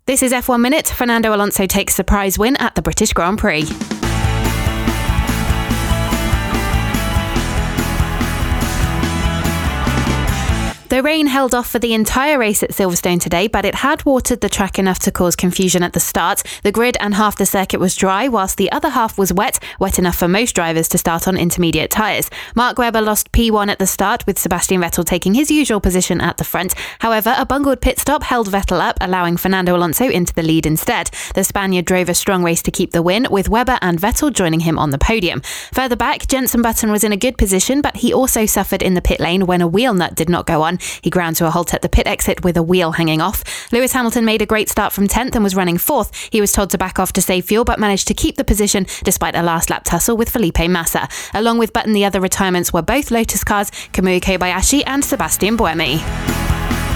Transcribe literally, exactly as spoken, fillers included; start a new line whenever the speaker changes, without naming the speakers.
This is F one Minute. Fernando Alonso takes surprise win at the British Grand Prix. The rain held off for the entire race at Silverstone today, but it had watered the track enough to cause confusion at the start. The grid and half the circuit was dry, whilst the other half was wet, wet enough for most drivers to start on intermediate tyres. Mark Webber lost P one at the start, with Sebastian Vettel taking his usual position at the front. However, a bungled pit stop held Vettel up, allowing Fernando Alonso into the lead instead. The Spaniard drove a strong race to keep the win, with Webber and Vettel joining him on the podium. Further back, Jenson Button was in a good position, but he also suffered in the pit lane when a wheel nut did not go on. He ground to a halt at the pit exit with a wheel hanging off. Lewis Hamilton made a great start from tenth and was running fourth. He was told to back off to save fuel, but managed to keep the position despite a last lap tussle with Felipe Massa. Along with Button, the other retirements were both Lotus cars, Kamui Kobayashi and Sebastian Buemi.